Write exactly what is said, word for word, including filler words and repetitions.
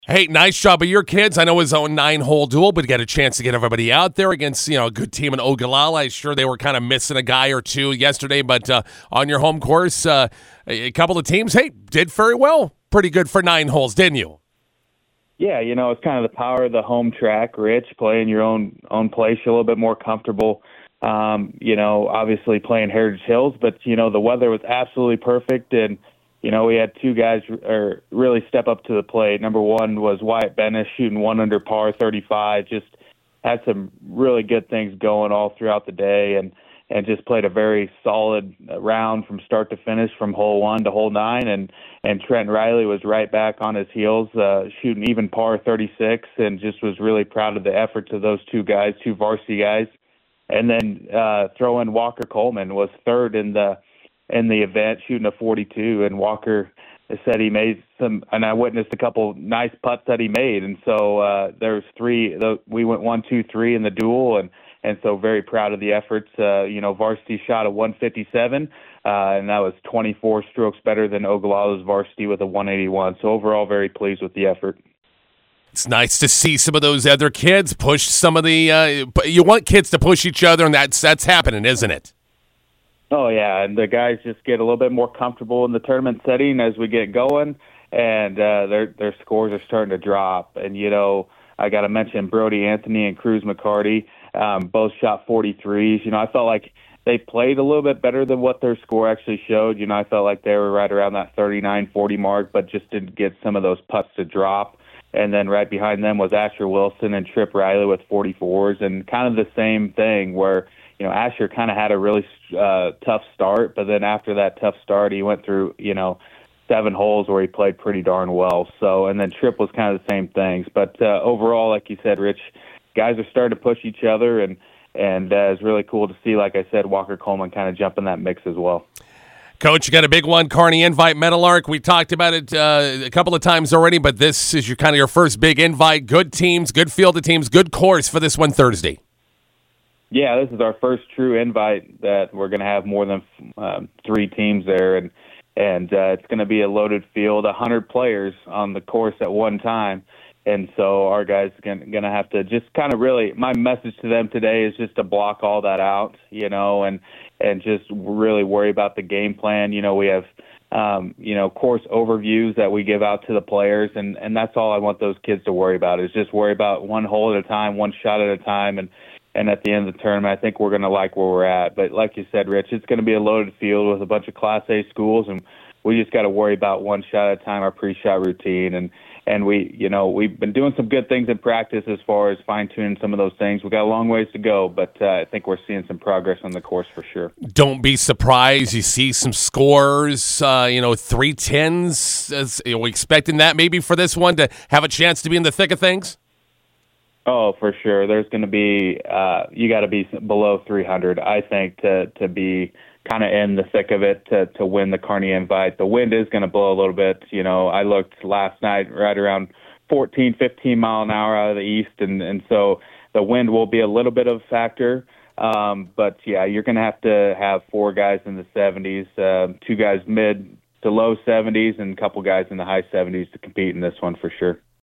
Hey, nice job of your kids. I know it was a nine-hole duel, but you got a chance to get everybody out there against, you know, a good team in Ogallala. I'm sure they were kind of missing a guy or two yesterday, but uh, on your home course, uh, a couple of teams, hey, did very well. Pretty good for nine holes, didn't you? Yeah, you know, it's kind of the power of the home track, Rich, playing your own own place. You're a little bit more comfortable, um, you know, obviously playing Heritage Hills, but, you know, the weather was absolutely perfect, and you know, we had two guys er, really step up to the plate. Number one was Wyatt Bennis shooting one under par, thirty-five. Just had some really good things going all throughout the day, and, and just played a very solid round from start to finish, from hole one to hole nine. And, and Trent Riley was right back on his heels, uh, shooting even par, thirty-six, and just was really proud of the efforts of those two guys, two varsity guys. And then uh, throw in Walker Coleman was third in the in the event, shooting a forty-two, and Walker said he made some, and I witnessed a couple nice putts that he made, and so uh, there was three, the, we went one, two, three in the duel, and, and so very proud of the efforts. Uh, you know, varsity shot a one fifty-seven, uh, and that was twenty-four strokes better than Ogalla's varsity with a one eighty-one, so overall very pleased with the effort. It's nice to see some of those other kids push some of the, uh, you want kids to push each other, and that's, that's happening, isn't it? Oh, yeah, and the guys just get a little bit more comfortable in the tournament setting as we get going, and uh, their their scores are starting to drop. And, you know, I got to mention Brody Anthony and Cruz McCarty, um, both shot forty-threes. You know, I felt like they played a little bit better than what their score actually showed. You know, I felt like they were right around that thirty-nine forty mark, but just didn't get some of those putts to drop. And then right behind them was Asher Wilson and Trip Riley with forty-fours, and kind of the same thing where, you know, Asher kind of had a really uh, tough start, but then after that tough start, he went through, you know, seven holes where he played pretty darn well. So, and then Tripp was kind of the same things. But uh, overall, like you said, Rich, guys are starting to push each other, and and uh, it's really cool to see, like I said, Walker Coleman kind of jump in that mix as well. Coach, you got a big one, Kearney Invite Meadowlark. We talked about it uh, a couple of times already, but this is your kind of your first big invite. Good teams, good field of teams, good course for this one Thursday. Yeah, this is our first true invite that we're going to have more than um, three teams there, and and uh, it's going to be a loaded field, one hundred players on the course at one time. And so our guys are going to have to just kind of really, my message to them today is just to block all that out, you know, and and just really worry about the game plan. You know, we have, um, you know, course overviews that we give out to the players, and, and that's all I want those kids to worry about, is just worry about one hole at a time, one shot at a time, and And at the end of the tournament, I think we're going to like where we're at. But like you said, Rich, it's going to be a loaded field with a bunch of Class A schools, and we just got to worry about one shot at a time, our pre-shot routine. And, and we, you know, we've been doing some good things in practice as far as fine-tuning some of those things. We've got a long ways to go, but uh, I think we're seeing some progress on the course for sure. Don't be surprised. You see some scores, uh, you know, three tens. Are we expecting that maybe for this one to have a chance to be in the thick of things? Oh, for sure. There's going to be uh, you got to be below three hundred, I think, to to be kind of in the thick of it to to win the Kearney Invite. The wind is going to blow a little bit. You know, I looked last night right around fourteen, fifteen mile an hour out of the east, and and so the wind will be a little bit of a factor. Um, but yeah, you're going to have to have four guys in the seventies, uh, two guys mid to low seventies, and a couple guys in the high seventies to compete in this one for sure.